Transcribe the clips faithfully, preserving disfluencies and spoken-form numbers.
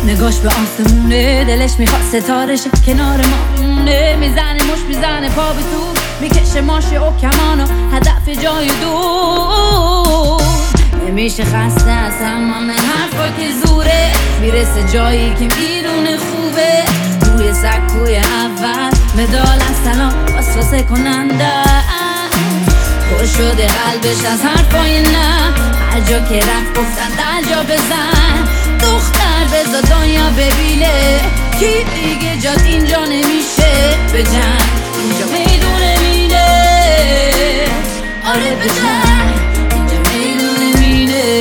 نگاش به آسمونه، دلش میخواد ستارشه کنار ما مونه. میزنه مش میزنه پا به تو، میکشه ماشه و کمانو هدف جای دور. نمیشه خسته از تمام حرفا که زوره، میرسه جایی که میدونه خوبه. روی سکوی اول مدال از سلام وسوسه کننده، پر شده قلبش از حرفای نه. هر جا که رفت گفتن در جا بزن، دختر بزا دنیا ببینه کی دیگه جات اینجا نمیشه. بجن اینجا میدونه میده، آره بجن اینجا میدونه میده.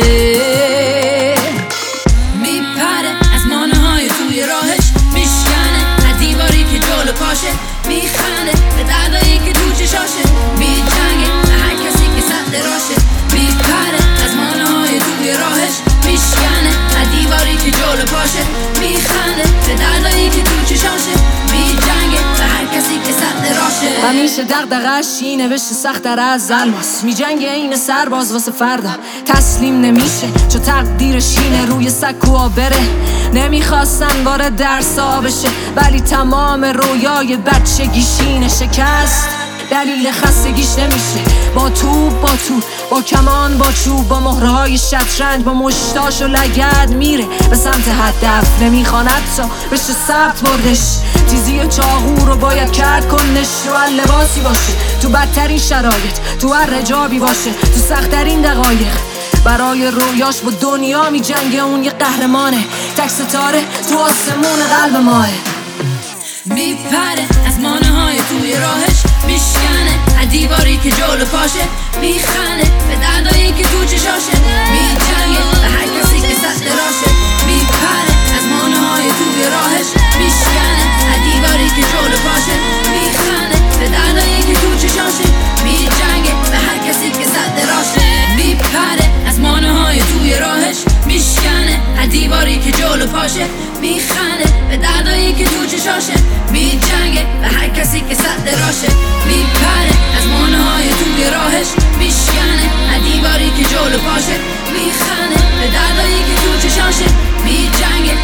میپره از مانه های توی راهش، میشکنه از دیواری که جلو پاشه. میخنده به دردایی که تو چشاشه، میجنگه به هر کسی که سد راشه. میپره از مانه های توی راهش، میشکنه از دیواری که جلو پاشه. میخنده به دردایی که تو چشاشه، میجنگه به هر کسی که سد راشه. همیشه دغدغه‌اش اینه بشه سخت‌تر از الماس، میجنگه این سرباز واسه فردا، تسلیم نمیشه چو تقدیرش اینه روی سکوها بره. نمیخواستن وارد درسا بشه، ولی تمام رویای بچگیشینه شکست. دلیل خستگیش نمیشه با تو با تو با کمان با چوب، با مهرهای شطرنج، با مشتاش و لگد میره به سمت هدف. نمیخواند تا بشه ثبت بردش، تیزی و چاقو رو باید کرد کنش. تو هر لباسی باشه، تو بدترین شرایط، تو هر رجابی باشه، تو سخت‌ترین دقایق برای رویاش با دنیا میجنگه. اون یه قهرمانه، تک ستاره تو آسمون قلب ماه. میپره از مانه های توی راهش، میشکنه از دیواری که جلو پاشه. میخنده به دردایی که تو چشاشه، میجنگه به هر کسی که سد راشه. میپره از مانه های توی راهش، میشکنه از دیواری که جلو پاشه. میخنده به دردایی که تو چشاشه، میجنگه به هر کسی که سد راشه. میپره از مانه های توی راهش، میشکنه از دیواری که جلو پاشه. میخنده به دردایی که تو چشاشه، میجنگه به هر کسی که سد راشه. میپره از مانه های توی راهش، میشکنه از دیواری که جلو پاشه. میخنده به دردایی که تو چشاشه، میجنگه